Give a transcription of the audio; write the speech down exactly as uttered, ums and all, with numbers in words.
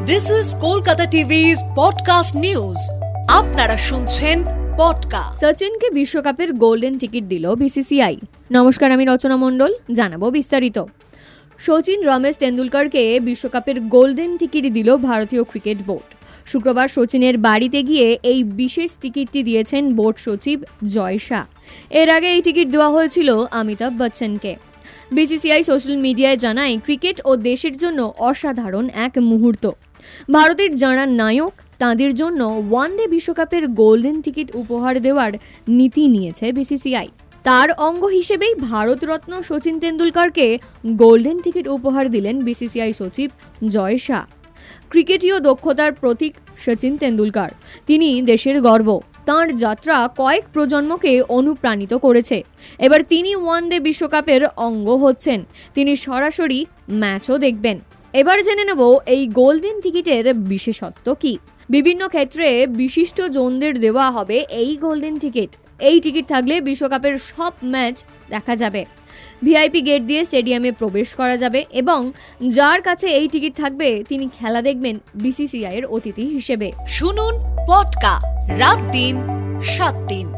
This is Kolkata TV's podcast news. আপনারা শুনছেন podcast. সচিনকে বিশ্বকাপের গোল্ডেন টিকিট দিল বিসিসিআই। নমস্কার, আমি রচনা মণ্ডল, জানাবো বিস্তারিত। সচিন রমেশ তেন্ডুলকরকে বিশ্বকাপের গোল্ডেন টিকিট দিল ভারতীয় ক্রিকেট বোর্ড। শুক্রবার সচিনের বাড়িতে গিয়ে এই বিশেষ টিকিটটি দিয়েছেন বোর্ড সচিব জয় শাহ। এর আগে এই টিকিট দেওয়া হয়েছিল অমিতাভ বচ্চনকে। বিসিসিআই সোশ্যাল মিডিয়ায় জানায়, ক্রিকেট ও দেশের জন্য অসাধারণ এক মুহূর্ত। ভারতের যাঁরা নায়ক, তাঁদের জন্য ওয়ানডে বিশ্বকাপের গোল্ডেন টিকিট উপহার দেওয়ার নীতি নিয়েছে বিসিসিআই। তার অঙ্গ হিসেবেই ভারতরত্ন সচিন তেন্ডুলকরকে গোল্ডেন টিকিট উপহার দিলেন বিসিসিআই সচিব জয় শাহ। ক্রিকেটীয় দক্ষতার প্রতীক সচিন তেন্ডুলকর, তিনি দেশের গর্ব। তাঁর যাত্রা কয়েক প্রজন্মকে অনুপ্রাণিত করেছে। এবার তিনি ওয়ানডে বিশ্বকাপের অঙ্গ হচ্ছেন, তিনি সরাসরি ম্যাচও দেখবেন। এবার জেনে নেব এই গোল্ডেন টিকিটের বিশেষত্ব কি। বিভিন্ন ক্ষেত্রে বিশিষ্ট জনদের দেওয়া হবে এই গোল্ডেন টিকিট। এই টিকিট থাকলে বিশ্বকাপের সব ম্যাচ দেখা যাবে। ভিআইপি গেট দিয়ে স্টেডিয়ামে প্রবেশ করা যাবে এবং যার কাছে এই টিকিট থাকবে তিনি খেলা দেখবেন বিসিসিআই এর অতিথি হিসেবে। শুনুন পডকাস্ট রাত দিন সাত দিন।